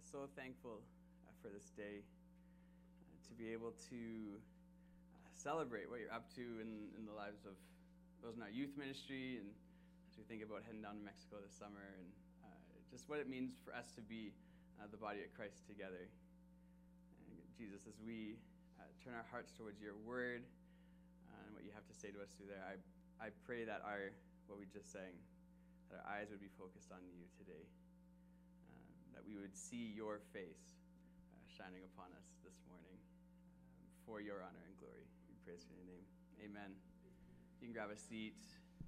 so thankful for this day, to be able to celebrate what you're up to in the lives of those in our youth ministry, and as we think about heading down to Mexico this summer, and just what it means for us to be the body of Christ together. And Jesus, as we turn our hearts towards your word and what you have to say to us through there, I pray that what we just sang, that our eyes would be focused on you today, that we would see your face shining upon us this morning for your honor and glory. We praise your name. Amen. You can grab a seat.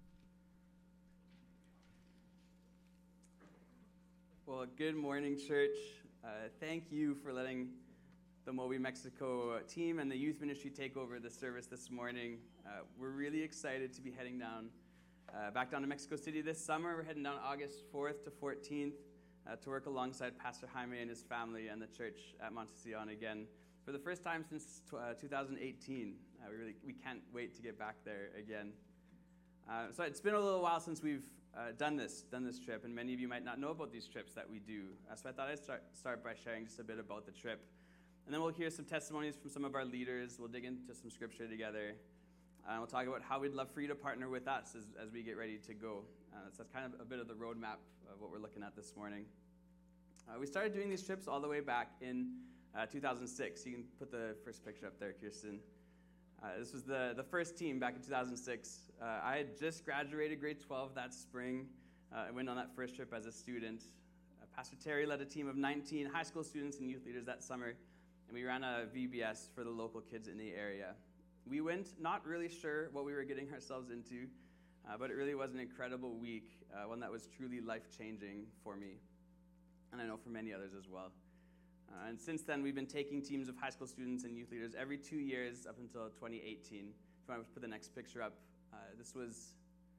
Well, good morning, church. Thank you for letting the Moby Mexico team and the youth ministry take over the service this morning. We're really excited to be heading back down to Mexico City this summer. We're heading down August 4th to 14th to work alongside Pastor Jaime and his family and the church at Montesión again for the first time since 2018. We can't wait to get back there again. So it's been a little while since we've done this trip, and many of you might not know about these trips that we do. So I thought I'd start by sharing just a bit about the trip. And then we'll hear some testimonies from some of our leaders. We'll dig into some scripture together. We'll talk about how we'd love for you to partner with us as we get ready to go. So that's kind of a bit of the roadmap of what we're looking at this morning. We started doing these trips all the way back in 2006. You can put the first picture up there, Kirsten. This was the first team back in 2006. I had just graduated grade 12 that spring. I went on that first trip as a student. Pastor Terry led a team of 19 high school students and youth leaders that summer, and we ran a VBS for the local kids in the area. We went not really sure what we were getting ourselves into, but it really was an incredible week, one that was truly life-changing for me, and I know for many others as well. And since then, we've been taking teams of high school students and youth leaders every 2 years up until 2018. If you want to put the next picture up, this was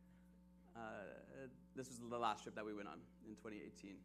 the last trip that we went on in 2018.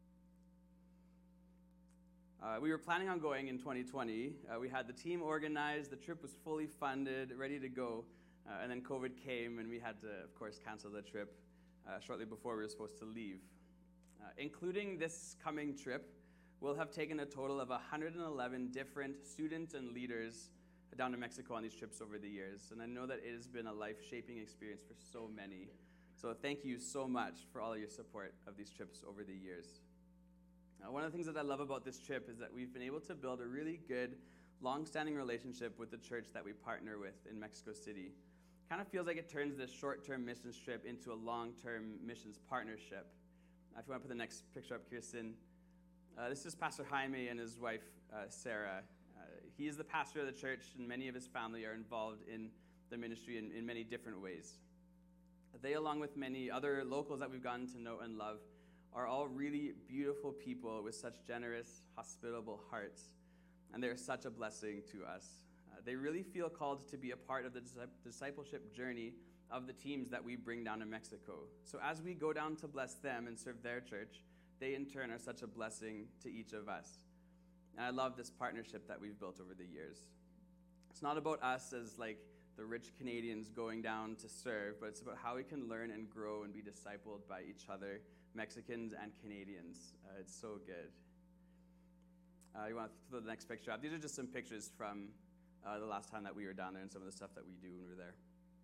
We were planning on going in 2020. We had the team organized, the trip was fully funded, ready to go, and then COVID came, and we had to, of course, cancel the trip shortly before we were supposed to leave. Including this coming trip, we'll have taken a total of 111 different students and leaders down to Mexico on these trips over the years, and I know that it has been a life-shaping experience for so many. So thank you so much for all your support of these trips over the years. One of the things that I love about this trip is that we've been able to build a really good, long-standing relationship with the church that we partner with in Mexico City. Kind of feels like it turns this short-term missions trip into a long-term missions partnership. If you want to put the next picture up, Kirsten. This is Pastor Jaime and his wife, Sarah. He is the pastor of the church, and many of his family are involved in the ministry in many different ways. They, along with many other locals that we've gotten to know and love, are all really beautiful people with such generous, hospitable hearts, and they're such a blessing to us. They really feel called to be a part of the discipleship journey of the teams that we bring down to Mexico. So as we go down to bless them and serve their church, they in turn are such a blessing to each of us. And I love this partnership that we've built over the years. It's not about us as like the rich Canadians going down to serve, but it's about how we can learn and grow and be discipled by each other, Mexicans and Canadians. It's so good. You want to throw the next picture up? These are just some pictures from the last time that we were down there and some of the stuff that we do when we're there.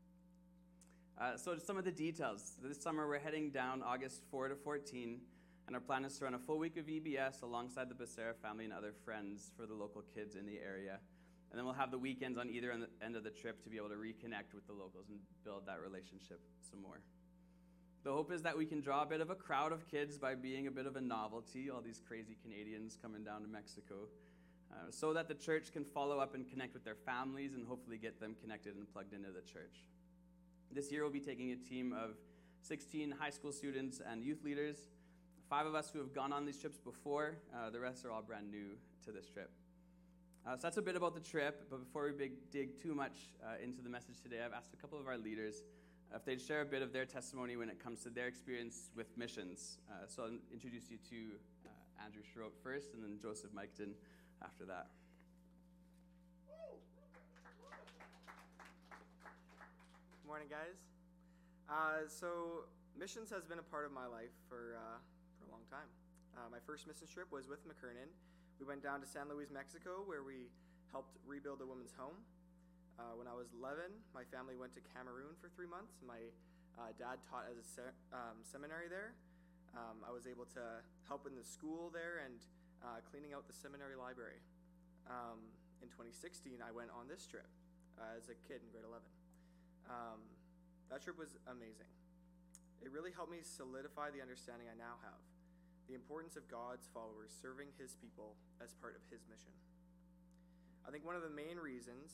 So just some of the details. This summer we're heading down August 4 to 14, and our plan is to run a full week of VBS alongside the Becerra family and other friends for the local kids in the area. And then we'll have the weekends on either end of the trip to be able to reconnect with the locals and build that relationship some more. The hope is that we can draw a bit of a crowd of kids by being a bit of a novelty, all these crazy Canadians coming down to Mexico, so that the church can follow up and connect with their families and hopefully get them connected and plugged into the church. This year we'll be taking a team of 16 high school students and youth leaders, 5 of us who have gone on these trips before. The rest are all brand new to this trip. So that's a bit about the trip, but before we dig too much into the message today, I've asked a couple of our leaders if they'd share a bit of their testimony when it comes to their experience with missions. So I'll introduce you to Andrew Schroep first, and then Joseph Miketon after that. Good morning, guys. So missions has been a part of my life for a long time. My first missions trip was with McKernan. We went down to San Luis, Mexico, where we helped rebuild a women's home. When I was 11, my family went to Cameroon for 3 months. My dad taught at a seminary there. I was able to help in the school there and cleaning out the seminary library. In 2016, I went on this trip as a kid in grade 11. That trip was amazing. It really helped me solidify the understanding I now have, the importance of God's followers serving his people as part of his mission. I think one of the reasons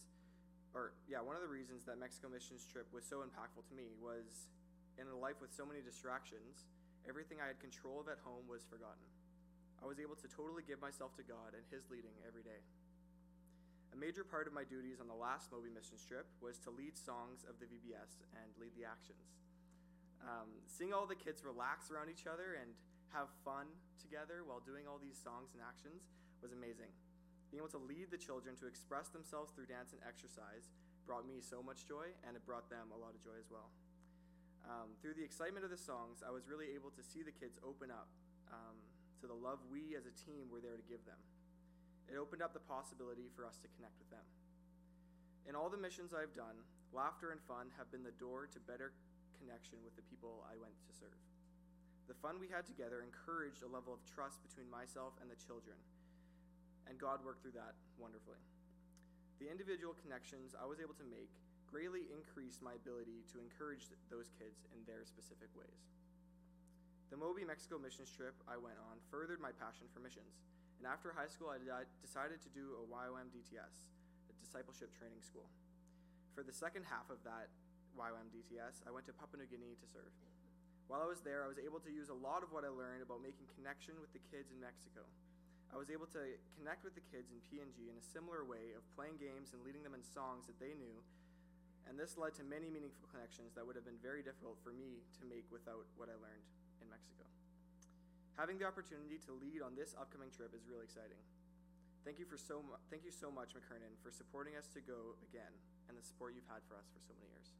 that Mexico missions trip was so impactful to me was in a life with so many distractions, everything I had control of at home was forgotten. I was able to totally give myself to God and his leading every day. A major part of my duties on the last Moby missions trip was to lead songs of the VBS and lead the actions. Seeing all the kids relax around each other and have fun together while doing all these songs and actions was amazing. Being able to lead the children to express themselves through dance and exercise brought me so much joy, and it brought them a lot of joy as well. Through the excitement of the songs, I was really able to see the kids open up to the love we as a team were there to give them. It opened up the possibility for us to connect with them. In all the missions I've done, laughter and fun have been the door to better connection with the people I went to serve. The fun we had together encouraged a level of trust between myself and the children, and God worked through that wonderfully. The individual connections I was able to make greatly increased my ability to encourage those kids in their specific ways. The Moby Mexico missions trip I went on furthered my passion for missions, and after high school I decided to do a YWAM DTS, a discipleship training school. For the second half of that YWAM DTS, I went to Papua New Guinea to serve. While I was there, I was able to use a lot of what I learned about making connection with the kids in Mexico. I was able to connect with the kids in PNG in a similar way of playing games and leading them in songs that they knew, and this led to many meaningful connections that would have been very difficult for me to make without what I learned in Mexico. Having the opportunity to lead on this upcoming trip is really exciting. Thank you so much, McKernan, for supporting us to go again, and the support you've had for us for so many years.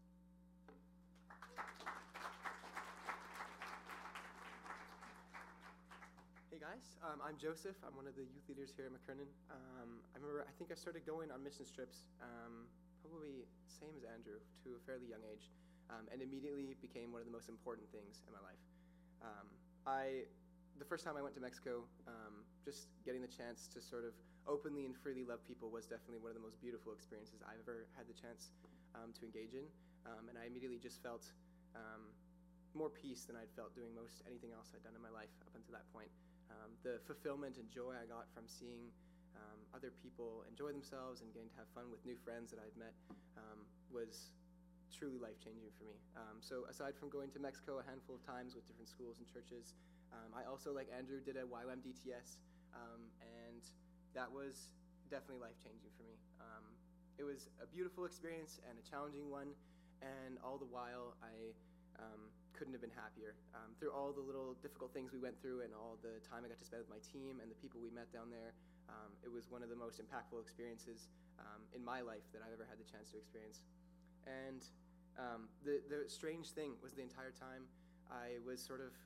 Hey guys, I'm Joseph. I'm one of the youth leaders here at McKernan. I think I started going on missions trips probably same as Andrew to a fairly young age, and immediately became one of the most important things in my life. The first time I went to Mexico, just getting the chance to sort of openly and freely love people was definitely one of the most beautiful experiences I've ever had the chance to engage in, and I immediately just felt more peace than I'd felt doing most anything else I'd done in my life up until that point. The fulfillment and joy I got from seeing other people enjoy themselves and getting to have fun with new friends that I'd met was truly life-changing for me. So aside from going to Mexico a handful of times with different schools and churches, I also, like Andrew, did a YWAM DTS, and that was definitely life-changing for me. It was a beautiful experience and a challenging one, and all the while I couldn't have been happier. Through all the little difficult things we went through and all the time I got to spend with my team and the people we met down there, it was one of the most impactful experiences in my life that I've ever had the chance to experience. And the strange thing was the entire time I was sort of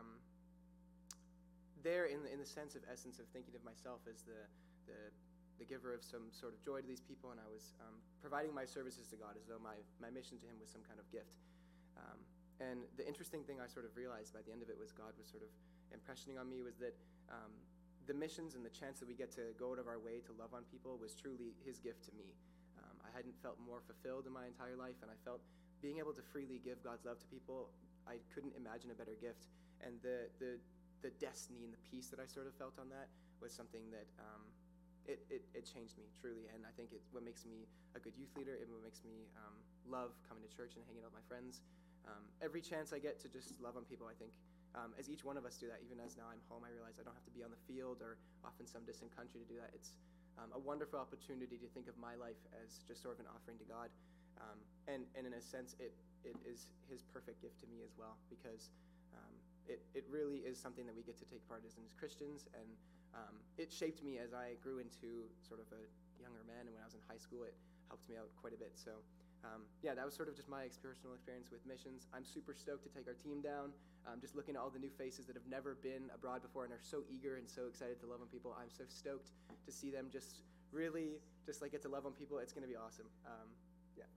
there in the sense of essence of thinking of myself as the giver of some sort of joy to these people, and I was providing my services to God as though my mission to him was some kind of gift. And the interesting thing I sort of realized by the end of it was God was sort of impressioning on me was that the missions and the chance that we get to go out of our way to love on people was truly his gift to me. I hadn't felt more fulfilled in my entire life, and I felt being able to freely give God's love to people, I couldn't imagine a better gift. And the destiny and the peace that I sort of felt on that was something that it changed me truly. And I think it's what makes me a good youth leader. It what makes me love coming to church and hanging out with my friends. Every chance I get to just love on people, I think, as each one of us do that, even as now I'm home, I realize I don't have to be on the field or off in some distant country to do that. It's a wonderful opportunity to think of my life as just sort of an offering to God. And in a sense, it is his perfect gift to me as well, because it really is something that we get to take part in as Christians, and it shaped me as I grew into sort of a younger man, and when I was in high school, it helped me out quite a bit. So Yeah, that was sort of just my personal experience with missions. I'm super stoked to take our team down. Just looking at all the new faces that have never been abroad before and are so eager and so excited to love on people. I'm so stoked to see them just really just like get to love on people. It's going to be awesome. Yeah.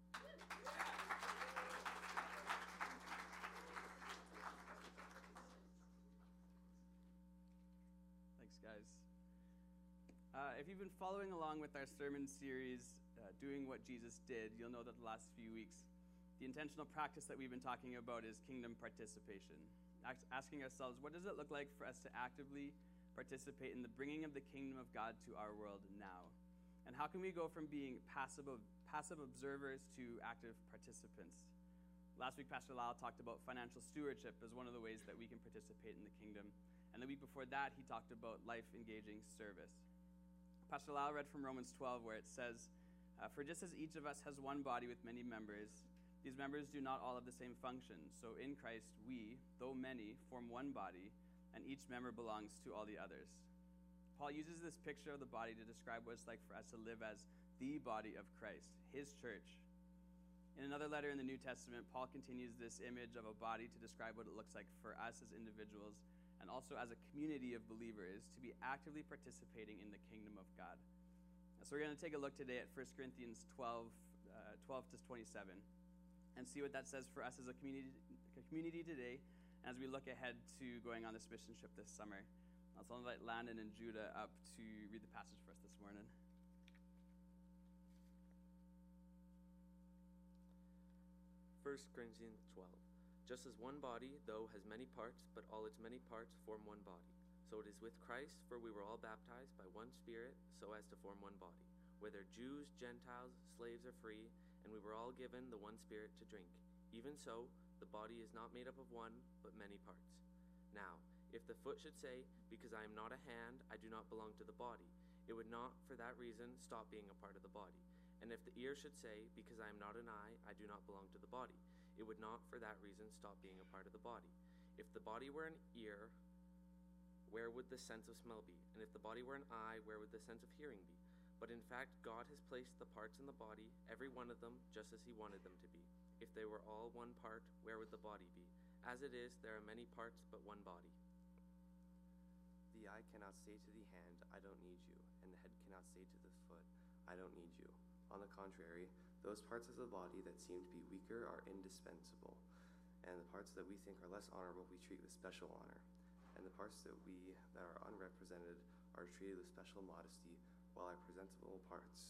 Thanks, guys. If you've been following along with our sermon series, Doing What Jesus Did, you'll know that the last few weeks, the intentional practice that we've been talking about is kingdom participation. Asking ourselves, what does it look like for us to actively participate in the bringing of the kingdom of God to our world now? And how can we go from being passive observers to active participants? Last week, Pastor Lyle talked about financial stewardship as one of the ways that we can participate in the kingdom. And the week before that, he talked about life-engaging service. Pastor Lyle read from Romans 12, where it says, "For just as each of us has one body with many members, these members do not all have the same function. So in Christ, we, though many, form one body, and each member belongs to all the others." Paul uses this picture of the body to describe what it's like for us to live as the body of Christ, his church. In another letter in the New Testament, Paul continues this image of a body to describe what it looks like for us as individuals and also as a community of believers to be actively participating in the kingdom of God. So we're going to take a look today at 1 Corinthians 12 to 27 and see what that says for us as a community today as we look ahead to going on this mission trip this summer. So I'll invite Landon and Judah up to read the passage for us this morning. 1 Corinthians 12. Just as one body, though, has many parts, but all its many parts form one body. So it is with Christ, for we were all baptized by one Spirit, so as to form one body. Whether Jews, Gentiles, slaves, or free, and we were all given the one Spirit to drink. Even so, the body is not made up of one, but many parts. Now, if the foot should say, "Because I am not a hand, I do not belong to the body," it would not, for that reason, stop being a part of the body. And if the ear should say, "Because I am not an eye, I do not belong to the body," it would not, for that reason, stop being a part of the body. If the body were an ear, where would the sense of smell be? And if the body were an eye, where would the sense of hearing be? But in fact, God has placed the parts in the body, every one of them, just as he wanted them to be. If they were all one part, where would the body be? As it is, there are many parts, but one body. The eye cannot say to the hand, "I don't need you," and the head cannot say to the foot, "I don't need you." On the contrary, those parts of the body that seem to be weaker are indispensable, and the parts that we think are less honorable we treat with special honor, and the parts that are unrepresented are treated with special modesty, while our presentable parts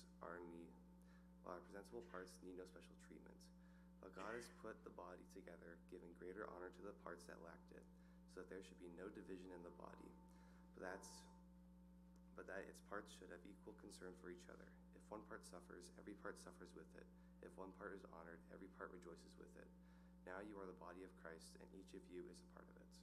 need no special treatment. But God has put the body together, giving greater honor to the parts that lacked it, so that there should be no division in the body, but that its parts should have equal concern for each other. If one part suffers, every part suffers with it. If one part is honored, every part rejoices with it. Now you are the body of Christ, and each of you is a part of it.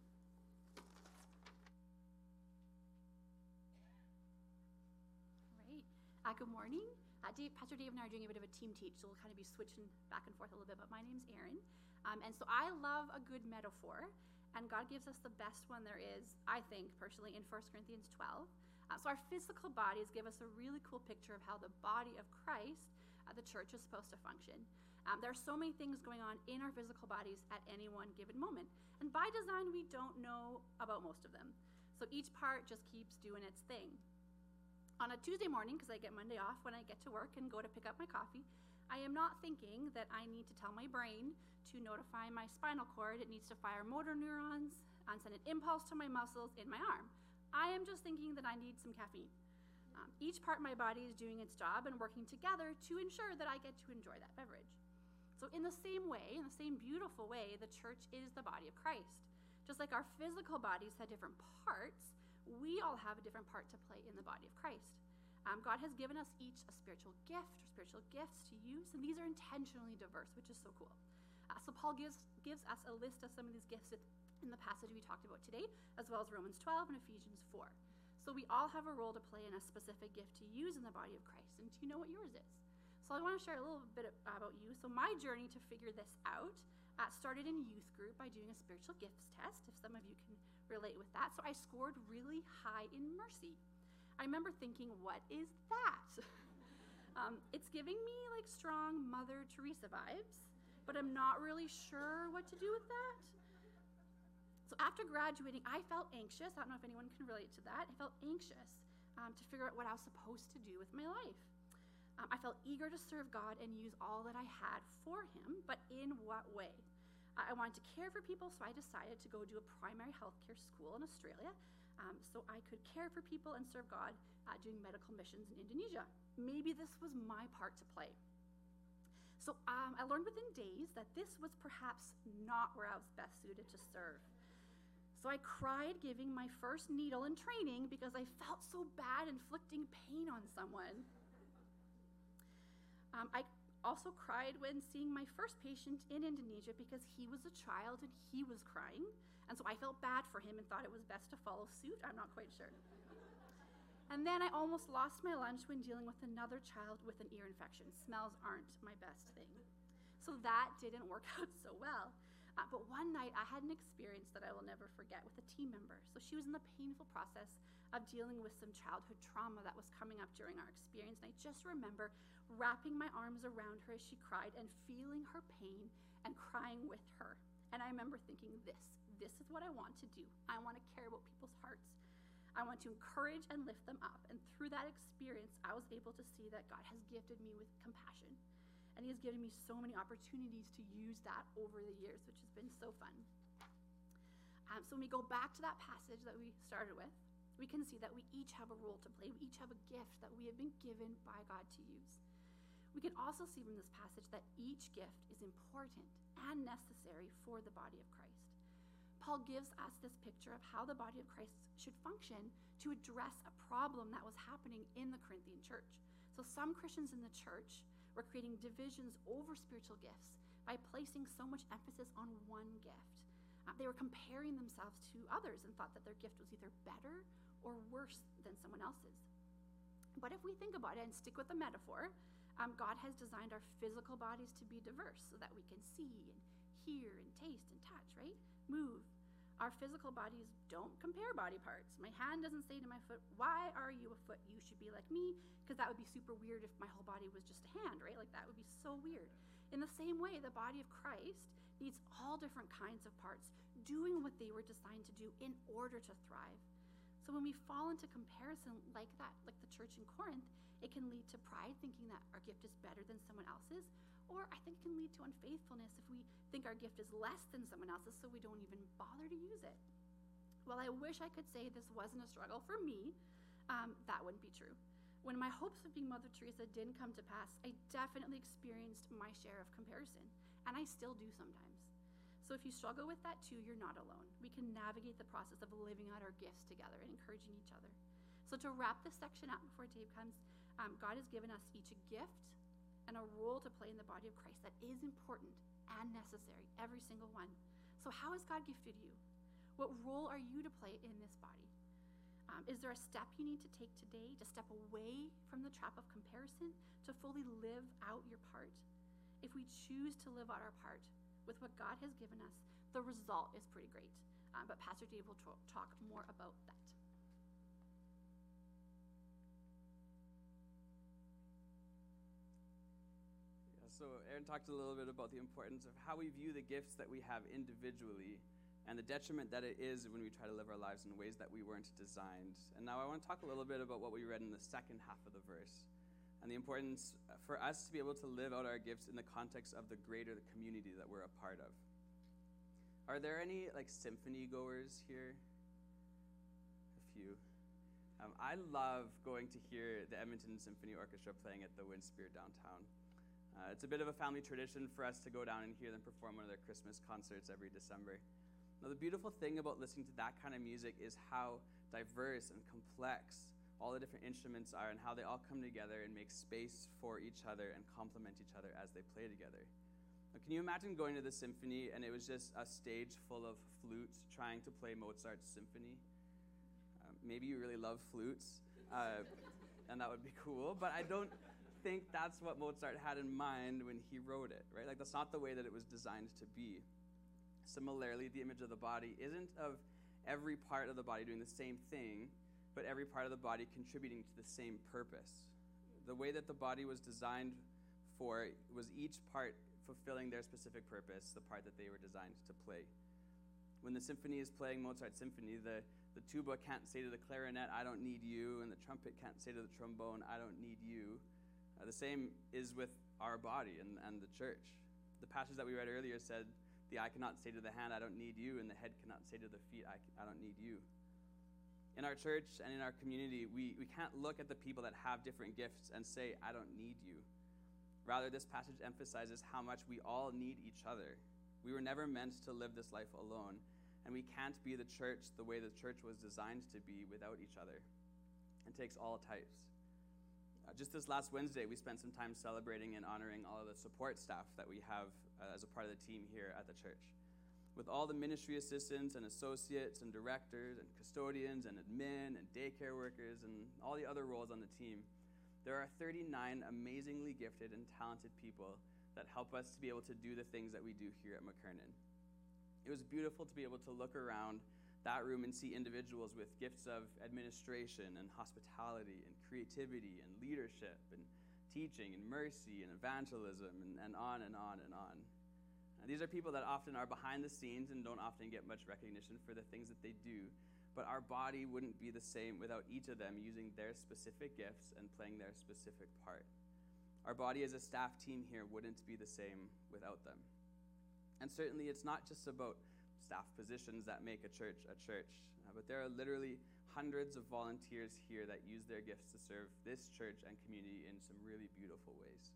All right. Good morning. Pastor Dave and I are doing a bit of a team teach, so we'll kind of be switching back and forth a little bit, but my name's Erin. And so I love a good metaphor, and God gives us the best one there is, I think, personally, in 1 Corinthians 12. So our physical bodies give us a really cool picture of how the body of Christ, the church, is supposed to function. There are so many things going on in our physical bodies at any one given moment. And by design, we don't know about most of them. So each part just keeps doing its thing. On a Tuesday morning, because I get Monday off when I get to work and go to pick up my coffee, I am not thinking that I need to tell my brain to notify my spinal cord it needs to fire motor neurons and send an impulse to my muscles in my arm. I am just thinking that I need some caffeine. Each part of my body is doing its job and working together to ensure that I get to enjoy that beverage. So in the same way, in the same beautiful way, the church is the body of Christ. Just like our physical bodies have different parts, we all have a different part to play in the body of Christ. God has given us each a spiritual gift or spiritual gifts to use, and these are intentionally diverse, which is so cool. So Paul gives us a list of some of these gifts in the passage we talked about today, as well as Romans 12 and Ephesians 4. So we all have a role to play and a specific gift to use in the body of Christ. And do you know what yours is? So I want to share a little bit about you. So my journey to figure this out started in youth group by doing a spiritual gifts test, if some of you can relate with that. So I scored really high in mercy. I remember thinking, what is that? It's giving me like strong Mother Teresa vibes, but I'm not really sure what to do with that. So after graduating, I felt anxious. I don't know if anyone can relate to that. I felt anxious to figure out what I was supposed to do with my life. I felt eager to serve God and use all that I had for Him, but in what way? I wanted to care for people, so I decided to go do a primary healthcare school in Australia so I could care for people and serve God doing medical missions in Indonesia. Maybe this was my part to play. So I learned within days that this was perhaps not where I was best suited to serve. So I cried giving my first needle in training because I felt so bad inflicting pain on someone. I also cried when seeing my first patient in Indonesia because he was a child and he was crying. And so I felt bad for him and thought it was best to follow suit. I'm not quite sure. And then I almost lost my lunch when dealing with another child with an ear infection. Smells aren't my best thing. So that didn't work out so well. But one night I had an experience that I will never forget with a team member. So she was in the painful process of dealing with some childhood trauma that was coming up during our experience. And I just remember wrapping my arms around her as she cried and feeling her pain and crying with her. And I remember thinking, this is what I want to do. I want to care about people's hearts. I want to encourage and lift them up. And through that experience, I was able to see that God has gifted me with compassion. And He has given me so many opportunities to use that over the years, which has been so fun. So when we go back to that passage that we started with, we can see that we each have a role to play. We each have a gift that we have been given by God to use. We can also see from this passage that each gift is important and necessary for the body of Christ. Paul gives us this picture of how the body of Christ should function to address a problem that was happening in the Corinthian church. So some Christians in the church were creating divisions over spiritual gifts by placing so much emphasis on one gift. They were comparing themselves to others and thought that their gift was either better or worse than someone else's. But if we think about it and stick with the metaphor, God has designed our physical bodies to be diverse so that we can see and hear and taste and touch, right? Move. Our physical bodies don't compare body parts. My hand doesn't say to my foot, why are you a foot? You should be like me, because that would be super weird if my whole body was just a hand, right? Like that would be so weird. In the same way, the body of Christ needs all different kinds of parts doing what they were designed to do in order to thrive. So when we fall into comparison like that, like the church in Corinth, it can lead to pride, thinking that our gift is better than someone else's, or I think it can lead to unfaithfulness if we think our gift is less than someone else's, so we don't even bother to use it. Well, I wish I could say this wasn't a struggle for me. That wouldn't be true. When my hopes of being Mother Teresa didn't come to pass, I definitely experienced my share of comparison, and I still do sometimes. So if you struggle with that too, you're not alone. We can navigate the process of living out our gifts together and encouraging each other. So to wrap this section up before Dave comes, God has given us each a gift and a role to play in the body of Christ that is important and necessary, every single one. So how has God gifted you? What role are you to play in this body? Is there a step you need to take today to step away from the trap of comparison, to fully live out your part? If we choose to live out our part with what God has given us, the result is pretty great. But Pastor Dave will talk more about that. So Aaron talked a little bit about the importance of how we view the gifts that we have individually and the detriment that it is when we try to live our lives in ways that we weren't designed. And now I want to talk a little bit about what we read in the second half of the verse and the importance for us to be able to live out our gifts in the context of the greater community that we're a part of. Are there any symphony goers here? A few. I love going to hear the Edmonton Symphony Orchestra playing at the Winspear downtown. It's a bit of a family tradition for us to go down and hear them perform one of their Christmas concerts every December. Now, the beautiful thing about listening to that kind of music is how diverse and complex all the different instruments are and how they all come together and make space for each other and complement each other as they play together. Now, can you imagine going to the symphony and it was just a stage full of flutes trying to play Mozart's symphony? Maybe you really love flutes, and that would be cool, but I don't think that's what Mozart had in mind when he wrote it, right? That's not the way that it was designed to be. Similarly, the image of the body isn't of every part of the body doing the same thing, but every part of the body contributing to the same purpose. The way that the body was designed for was each part fulfilling their specific purpose, the part that they were designed to play. When the symphony is playing Mozart's symphony, the tuba can't say to the clarinet, I don't need you, and the trumpet can't say to the trombone, I don't need you. The same is with our body and the church. The passage that we read earlier said, the eye cannot say to the hand, I don't need you, and the head cannot say to the feet, I don't need you. In our church and in our community, we can't look at the people that have different gifts and say, I don't need you. Rather, this passage emphasizes how much we all need each other. We were never meant to live this life alone, and we can't be the church the way the church was designed to be without each other. It takes all types. Just this last Wednesday, we spent some time celebrating and honoring all of the support staff that we have as a part of the team here at the church. With all the ministry assistants and associates and directors and custodians and admin and daycare workers and all the other roles on the team, there are 39 amazingly gifted and talented people that help us to be able to do the things that we do here at McKernan. It was beautiful to be able to look around that room and see individuals with gifts of administration and hospitality and creativity and leadership and teaching and mercy and evangelism and on and on and on. These are people that often are behind the scenes and don't often get much recognition for the things that they do, but our body wouldn't be the same without each of them using their specific gifts and playing their specific part. Our body as a staff team here wouldn't be the same without them. And certainly it's not just about staff positions that make a church, but there are literally hundreds of volunteers here that use their gifts to serve this church and community in some really beautiful ways.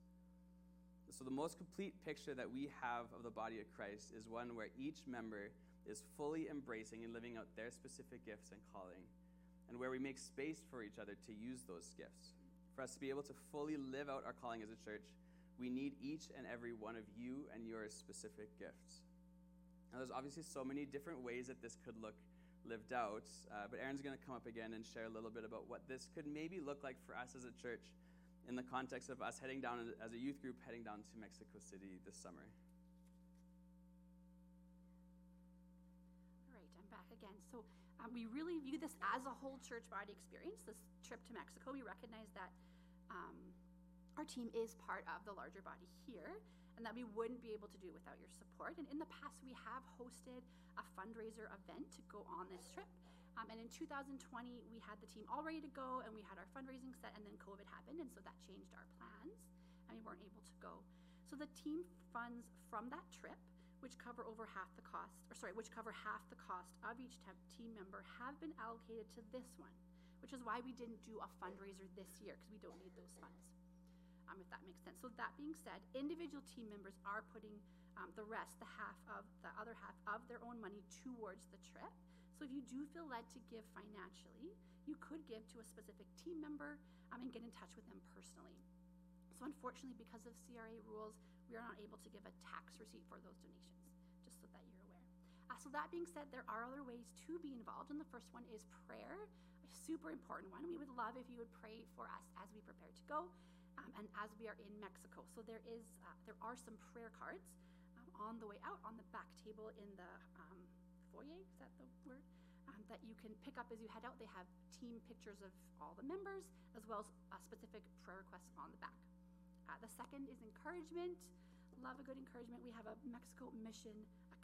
So the most complete picture that we have of the body of Christ is one where each member is fully embracing and living out their specific gifts and calling, and where we make space for each other to use those gifts. For us to be able to fully live out our calling as a church, we need each and every one of you and your specific gifts. Now, there's obviously so many different ways that this could look lived out, but Aaron's going to come up again and share a little bit about what this could maybe look like for us as a church in the context of us heading down as a youth group, heading down to Mexico City this summer. All right, I'm back again. So we really view this as a whole church body experience, this trip to Mexico. We recognize that our team is part of the larger body here, and that we wouldn't be able to do it without your support. And in the past, we have hosted a fundraiser event to go on this trip. And in 2020, we had the team all ready to go, and we had our fundraising set, and then COVID happened, and so that changed our plans, and we weren't able to go. So the team funds from that trip, which cover half the cost of each team member, have been allocated to this one, which is why we didn't do a fundraiser this year, because we don't need those funds, if that makes sense. So that being said, individual team members are putting the other half of their own money towards the trip. So if you do feel led to give financially, you could give to a specific team member and get in touch with them personally. So unfortunately, because of CRA rules, we are not able to give a tax receipt for those donations, just so that you're aware. So that being said, there are other ways to be involved, and the first one is prayer, a super important one. We would love if you would pray for us as we prepare to go and as we are in Mexico. So there are some prayer cards on the way out on the back table in the foyer, is that the word? That you can pick up as you head out. They have team pictures of all the members, as well as specific prayer requests on the back. The second is encouragement. Love a good encouragement. We have a Mexico Mission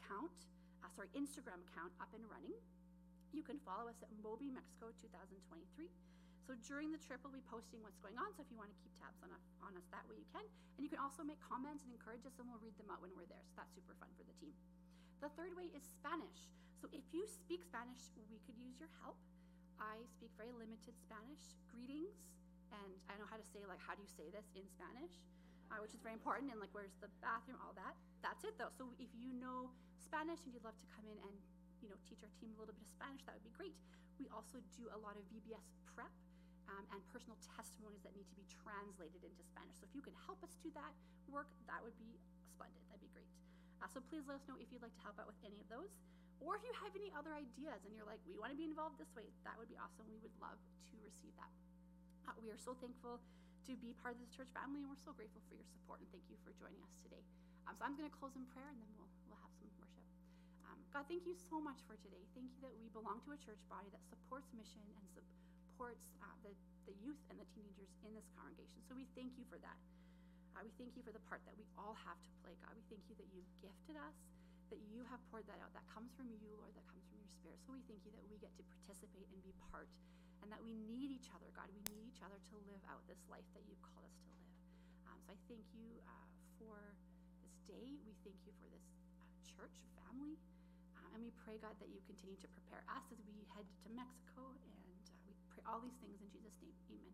Instagram account up and running. You can follow us at Moby Mexico 2023. So during the trip, we'll be posting what's going on. So if you want to keep tabs on us that way, you can. And you can also make comments and encourage us, and we'll read them out when we're there. So that's super fun for the team. The third way is Spanish. So if you speak Spanish, we could use your help. I speak very limited Spanish. Greetings, and I know how to say, how do you say this in Spanish, which is very important, and where's the bathroom, all that. That's it, though. So if you know Spanish and you'd love to come in and teach our team a little bit of Spanish, that would be great. We also do a lot of VBS prep and personal testimonies that need to be translated into Spanish. So if you could help us do that work, that would be splendid. That'd be great. So please let us know if you'd like to help out with any of those. Or if you have any other ideas and you're like, we want to be involved this way, that would be awesome. We would love to receive that. We are so thankful to be part of this church family, and we're so grateful for your support, and thank you for joining us today. So I'm going to close in prayer, and then we'll have some worship. God, thank you so much for today. Thank you that we belong to a church body that supports mission and supports the youth and the teenagers in this congregation. So we thank you for that. We thank you for the part that we all have to play, God. We thank you that you've gifted us, that you have poured that out. That comes from you, Lord, that comes from your Spirit. So we thank you that we get to participate and be part, and that we need each other, God. We need each other to live out this life that you've called us to live. So I thank you for this day. We thank you for this church family. And we pray, God, that you continue to prepare us as we head to Mexico. And we pray all these things in Jesus' name. Amen.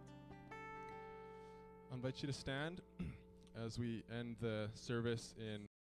I invite you to stand as we end the service in